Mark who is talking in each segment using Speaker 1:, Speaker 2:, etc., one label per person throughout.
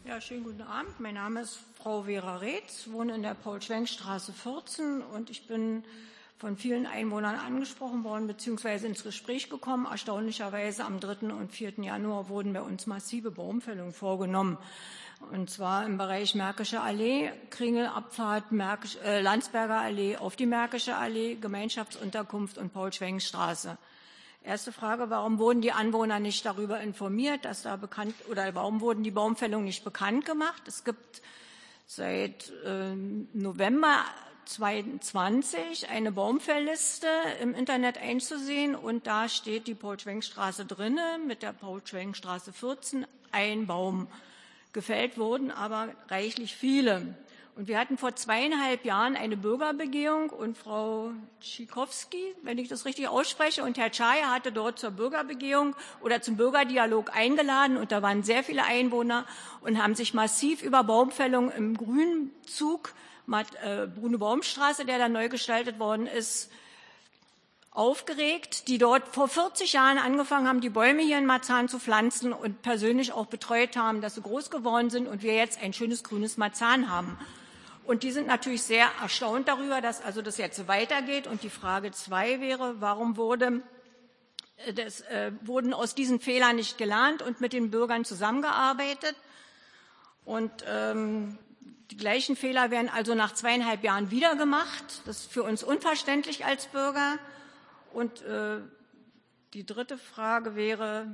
Speaker 1: Ja, schönen guten Abend. Mein Name ist Frau Vera Reetz, wohne in der Paul-Schwenk-Straße 14 und ich bin von vielen Einwohnern angesprochen worden bzw. ins Gespräch gekommen. Erstaunlicherweise am 3. und 4. Januar wurden bei uns massive Baumfällungen vorgenommen. Und zwar im Bereich Märkische Allee, Kringelabfahrt, Landsberger Allee auf die Märkische Allee, Gemeinschaftsunterkunft und Paul-Schwenk-Straße. Erste Frage, warum wurden die Anwohner nicht darüber informiert, dass da warum wurden die Baumfällungen nicht bekannt gemacht? Es gibt seit November 2020 eine Baumfellliste im Internet einzusehen und da steht die Paul-Schwenk-Straße drinne mit der Paul-Schwenk-Straße 14, ein Baum. Gefällt wurden aber reichlich viele. Und wir hatten vor 2,5 Jahren eine Bürgerbegehung und Frau Tschikowski, wenn ich das richtig ausspreche, und Herr Czaja hatte dort zur Bürgerbegehung oder zum Bürgerdialog eingeladen und da waren sehr viele Einwohner und haben sich massiv über Baumfällung im Grünzug, Bruno-Baum-Straße, der da neu gestaltet worden ist, aufgeregt, die dort vor 40 Jahren angefangen haben, die Bäume hier in Marzahn zu pflanzen und persönlich auch betreut haben, dass sie groß geworden sind und wir jetzt ein schönes grünes Marzahn haben. Und die sind natürlich sehr erstaunt darüber, dass also das jetzt so weitergeht. Und die Frage 2 wäre, warum wurden aus diesen Fehlern nicht gelernt und mit den Bürgern zusammengearbeitet? Und die gleichen Fehler werden also nach 2,5 Jahren wieder gemacht. Das ist für uns unverständlich als Bürger. Und die dritte Frage wäre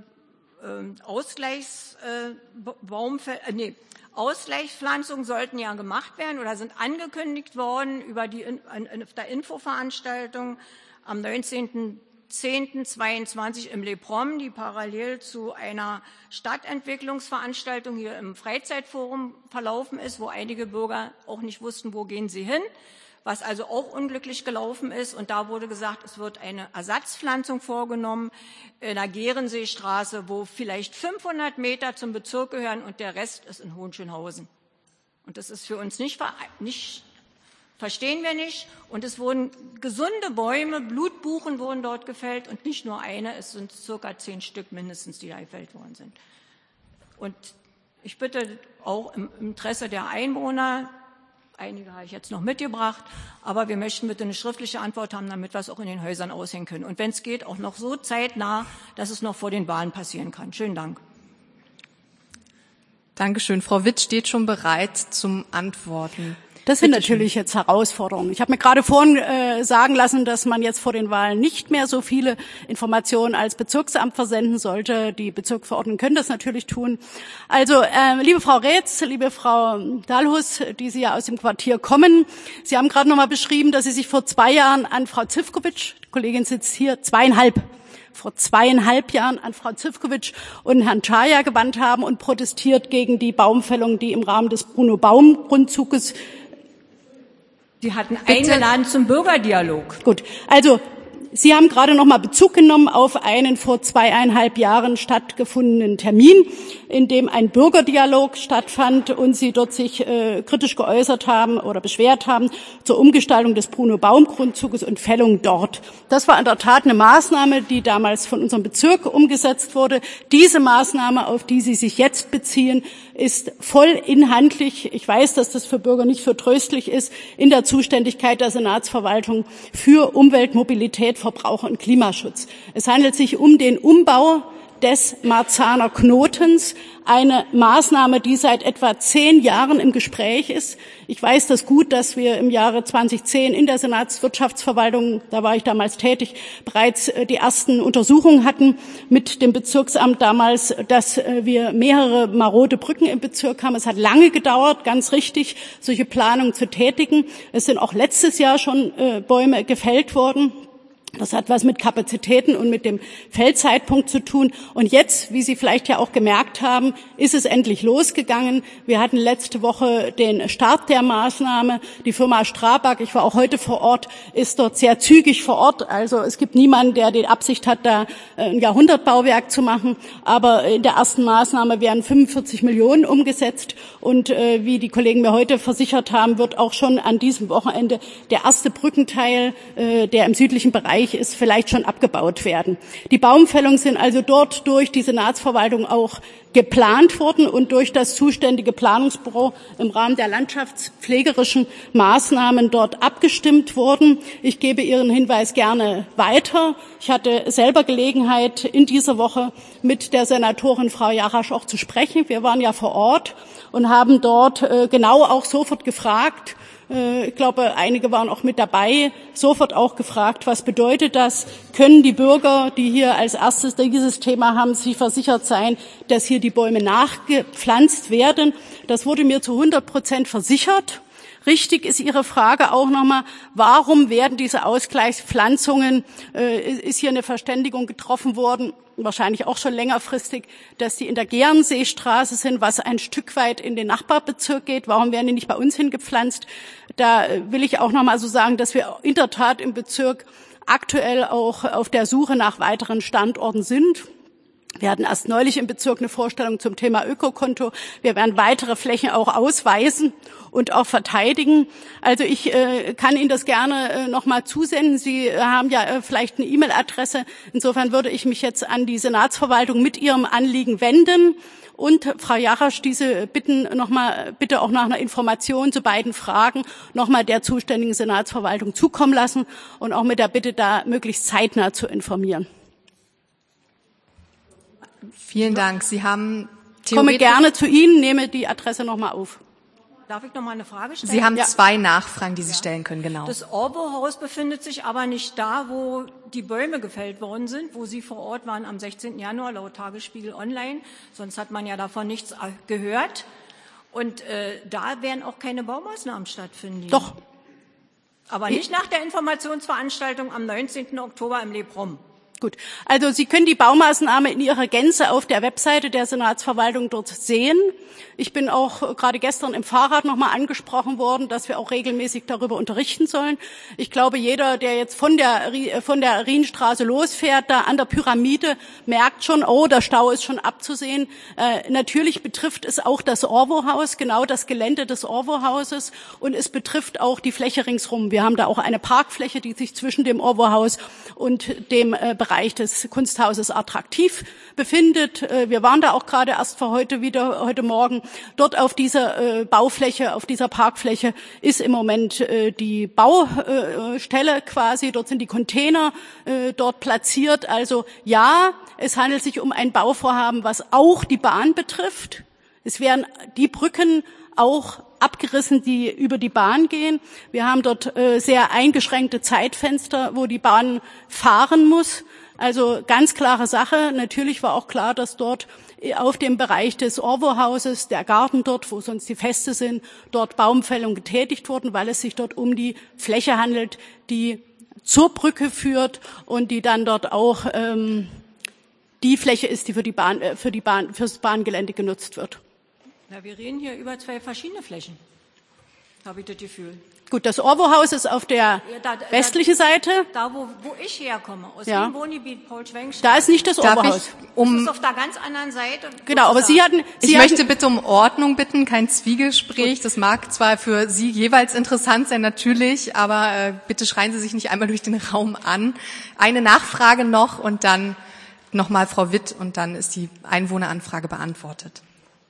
Speaker 1: Ausgleichspflanzungen sollten ja gemacht werden oder sind angekündigt worden auf der Infoveranstaltung am 19.10.22 im Leprom, die parallel zu einer Stadtentwicklungsveranstaltung hier im Freizeitforum verlaufen ist, wo einige Bürger auch nicht wussten, wo gehen sie hin, was also auch unglücklich gelaufen ist. Und da wurde gesagt, es wird eine Ersatzpflanzung vorgenommen in der Gehrenseestraße, wo vielleicht 500 Meter zum Bezirk gehören und der Rest ist in Hohenschönhausen. Und das ist für uns verstehen wir nicht. Und es wurden gesunde Bäume, Blutbuchen wurden dort gefällt und nicht nur eine, es sind circa 10 Stück mindestens, die da gefällt worden sind. Und ich bitte auch im Interesse der Einwohner, einige habe ich jetzt noch mitgebracht, aber wir möchten bitte eine schriftliche Antwort haben, damit wir es auch in den Häusern aushängen können. Und wenn es geht, auch noch so zeitnah, dass es noch vor den Wahlen passieren kann. Schönen Dank.
Speaker 2: Dankeschön. Frau Witt steht schon bereit zum Antworten.
Speaker 3: Das sind natürlich jetzt Herausforderungen. Ich habe mir gerade vorhin sagen lassen, dass man jetzt vor den Wahlen nicht mehr so viele Informationen als Bezirksamt versenden sollte. Die Bezirksverordneten können das natürlich tun. Also, liebe Frau Reetz, liebe Frau Dalhus, die Sie ja aus dem Quartier kommen, Sie haben gerade noch mal beschrieben, dass Sie sich vor 2 Jahren an Frau Zivkovic, die Kollegin sitzt hier, vor 2,5 Jahren an Frau Zivkovic und Herrn Czaja gewandt haben und protestiert gegen die Baumfällung, die im Rahmen des Bruno-Baum-Grundzuges.
Speaker 1: Sie hatten eingeladen zum Bürgerdialog.
Speaker 3: Gut, also Sie haben gerade noch mal Bezug genommen auf einen vor 2,5 Jahren stattgefundenen Termin, in dem ein Bürgerdialog stattfand und Sie dort sich kritisch geäußert haben oder beschwert haben zur Umgestaltung des Bruno-Baum-Grundzuges und Fällung dort. Das war in der Tat eine Maßnahme, die damals von unserem Bezirk umgesetzt wurde. Diese Maßnahme, auf die Sie sich jetzt beziehen, ist voll inhaltlich, ich weiß, dass das für Bürger nicht so tröstlich ist, in der Zuständigkeit der Senatsverwaltung für Umwelt, Mobilität, Verbraucher und Klimaschutz. Es handelt sich um den Umbau des Marzahner Knotens, eine Maßnahme, die seit etwa 10 Jahren im Gespräch ist. Ich weiß das gut, dass wir im Jahre 2010 in der Senatswirtschaftsverwaltung, da war ich damals tätig, bereits die ersten Untersuchungen hatten mit dem Bezirksamt damals, dass wir mehrere marode Brücken im Bezirk haben. Es hat lange gedauert, ganz richtig, solche Planungen zu tätigen. Es sind auch letztes Jahr schon Bäume gefällt worden. Das hat was mit Kapazitäten und mit dem Fällzeitpunkt zu tun. Und jetzt, wie Sie vielleicht ja auch gemerkt haben, ist es endlich losgegangen. Wir hatten letzte Woche den Start der Maßnahme. Die Firma Strabag, ich war auch heute vor Ort, ist dort sehr zügig vor Ort. Also es gibt niemanden, der die Absicht hat, da ein Jahrhundertbauwerk zu machen. Aber in der ersten Maßnahme werden 45 Millionen umgesetzt. Und wie die Kollegen mir heute versichert haben, wird auch schon an diesem Wochenende der erste Brückenteil, der im südlichen Bereich Bereich ist, vielleicht schon abgebaut werden. Die Baumfällungen sind also dort durch die Senatsverwaltung auch geplant worden und durch das zuständige Planungsbüro im Rahmen der landschaftspflegerischen Maßnahmen dort abgestimmt worden. Ich gebe Ihren Hinweis gerne weiter. Ich hatte selber Gelegenheit, in dieser Woche mit der Senatorin Frau Jarasch auch zu sprechen. Wir waren ja vor Ort und haben dort genau auch sofort gefragt, ich glaube, einige waren auch mit dabei, sofort auch gefragt, was bedeutet das? Können die Bürger, die hier als erstes dieses Thema haben, sich versichert sein, dass hier die Bäume nachgepflanzt werden? Das wurde mir zu 100% versichert. Richtig ist Ihre Frage auch nochmal, warum werden diese Ausgleichspflanzungen, ist hier eine Verständigung getroffen worden, wahrscheinlich auch schon längerfristig, dass die in der Gernseestraße sind, was ein Stück weit in den Nachbarbezirk geht. Warum werden die nicht bei uns hingepflanzt? Da will ich auch nochmal so sagen, dass wir in der Tat im Bezirk aktuell auch auf der Suche nach weiteren Standorten sind. Wir hatten erst neulich im Bezirk eine Vorstellung zum Thema Ökokonto. Wir werden weitere Flächen auch ausweisen und auch verteidigen. Also ich kann Ihnen das gerne nochmal zusenden. Sie haben ja vielleicht eine E-Mail-Adresse. Insofern würde ich mich jetzt an die Senatsverwaltung mit Ihrem Anliegen wenden und Frau Jarasch diese bitten nochmal bitte auch nach einer Information zu beiden Fragen nochmal der zuständigen Senatsverwaltung zukommen lassen und auch mit der Bitte, da möglichst zeitnah zu informieren.
Speaker 2: Vielen Dank. Sie haben
Speaker 3: Ich komme gerne zu Ihnen, nehme die Adresse nochmal auf.
Speaker 1: Darf ich noch mal eine Frage stellen?
Speaker 2: Sie haben zwei Nachfragen, die Sie stellen können, genau.
Speaker 1: Das Orwo-Haus befindet sich aber nicht da, wo die Bäume gefällt worden sind, wo Sie vor Ort waren am 16. Januar, laut Tagesspiegel Online. Sonst hat man ja davon nichts gehört. Und da werden auch keine Baumaßnahmen stattfinden.
Speaker 3: Doch.
Speaker 1: Aber nicht nach der Informationsveranstaltung am 19. Oktober im Lebrom.
Speaker 3: Gut, also Sie können die Baumaßnahme in ihrer Gänze auf der Webseite der Senatsverwaltung dort sehen. Ich bin auch gerade gestern im Fahrrad nochmal angesprochen worden, dass wir auch regelmäßig darüber unterrichten sollen. Ich glaube, jeder, der jetzt von der Rienstraße losfährt, da an der Pyramide, merkt schon, oh, der Stau ist schon abzusehen. Natürlich betrifft es auch das Orwo-Haus, genau das Gelände des Orwo-Hauses, und es betrifft auch die Fläche ringsrum. Wir haben da auch eine Parkfläche, die sich zwischen dem Orwo-Haus und dem Bereich des Kunsthauses Attraktiv befindet. Wir waren da auch gerade erst für heute Morgen. Dort auf dieser Baufläche, auf dieser Parkfläche ist im Moment die Baustelle quasi. Dort sind die Container dort platziert. Also ja, es handelt sich um ein Bauvorhaben, was auch die Bahn betrifft. Es werden die Brücken auch abgerissen, die über die Bahn gehen. Wir haben dort sehr eingeschränkte Zeitfenster, wo die Bahn fahren muss. Also ganz klare Sache. Natürlich war auch klar, dass dort auf dem Bereich des Orwo-Hauses, der Garten dort, wo sonst die Feste sind, dort Baumfällung getätigt wurden, weil es sich dort um die Fläche handelt, die zur Brücke führt und die dann dort auch die Fläche ist, die fürs Bahngelände genutzt wird.
Speaker 1: Na, wir reden hier über zwei verschiedene Flächen, habe ich das Gefühl.
Speaker 3: Gut, das Orwo-Haus ist auf der westlichen Seite.
Speaker 1: Da, wo ich herkomme, aus dem Wohngebiet Paul-Schwenk-Straße.
Speaker 3: Da ist nicht das Orwo-Haus.
Speaker 1: Das ist auf der ganz anderen Seite.
Speaker 3: Genau, aber Sie
Speaker 2: möchte bitte um Ordnung bitten, kein Zwiegespräch. Das mag zwar für Sie jeweils interessant sein, natürlich, aber bitte schreien Sie sich nicht einmal durch den Raum an. Eine Nachfrage noch und dann nochmal Frau Witt und dann ist die Einwohneranfrage beantwortet.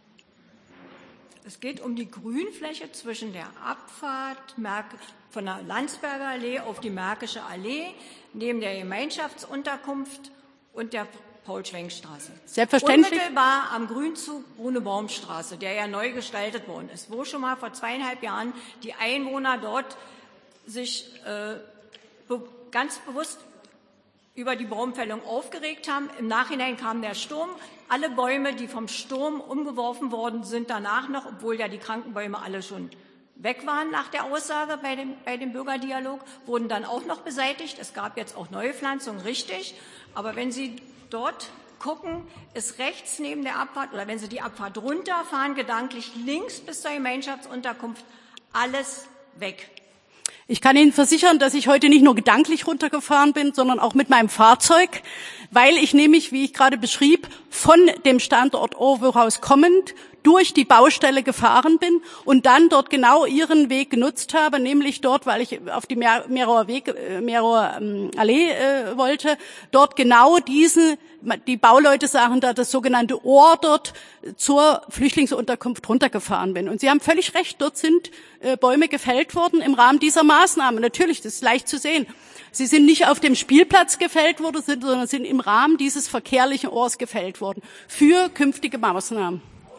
Speaker 1: Es geht um die Grünfläche zwischen der Abfahrt von der Landsberger Allee auf die Märkische Allee, neben der Gemeinschaftsunterkunft und der Paul-Schwenk-Straße.
Speaker 3: Selbstverständlich.
Speaker 1: Unmittelbar am Grünzug Brune-Baum-Straße, der ja neu gestaltet worden ist, wo schon mal vor 2,5 Jahren die Einwohner dort sich ganz bewusst über die Baumfällung aufgeregt haben. Im Nachhinein kam der Sturm. Alle Bäume, die vom Sturm umgeworfen worden sind, danach noch, obwohl ja die Krankenbäume alle schon weg waren nach der Aussage bei dem Bürgerdialog, wurden dann auch noch beseitigt. Es gab jetzt auch neue Pflanzungen, richtig. Aber wenn Sie dort gucken, ist rechts neben der Abfahrt, oder wenn Sie die Abfahrt runterfahren, gedanklich links bis zur Gemeinschaftsunterkunft, alles weg.
Speaker 3: Ich kann Ihnen versichern, dass ich heute nicht nur gedanklich runtergefahren bin, sondern auch mit meinem Fahrzeug, weil ich nämlich, wie ich gerade beschrieb, von dem Standort Orwo-Haus kommend durch die Baustelle gefahren bin und dann dort genau Ihren Weg genutzt habe, nämlich dort, weil ich auf die Merower Allee wollte, dort genau die Bauleute sagen da, das sogenannte Ohr dort zur Flüchtlingsunterkunft runtergefahren bin. Und Sie haben völlig recht, dort sind Bäume gefällt worden im Rahmen dieser Maßnahme. Natürlich, das ist leicht zu sehen. Sie sind nicht auf dem Spielplatz gefällt worden, sondern sind im Rahmen dieses verkehrlichen Ohrs gefällt worden. Für künftige Maßnahmen.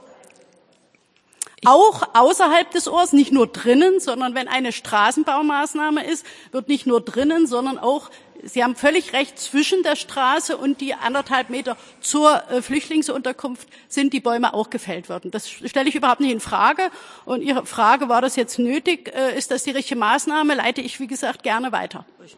Speaker 3: Auch außerhalb des Ohrs, nicht nur drinnen, sondern wenn eine Straßenbaumaßnahme ist, wird nicht nur drinnen, sondern auch, Sie haben völlig recht, zwischen der Straße und die 1,5 Meter zur Flüchtlingsunterkunft sind die Bäume auch gefällt worden. Das stelle ich überhaupt nicht in Frage. Und Ihre Frage, war das jetzt nötig? Ist das die richtige Maßnahme? Leite ich, wie gesagt, gerne weiter.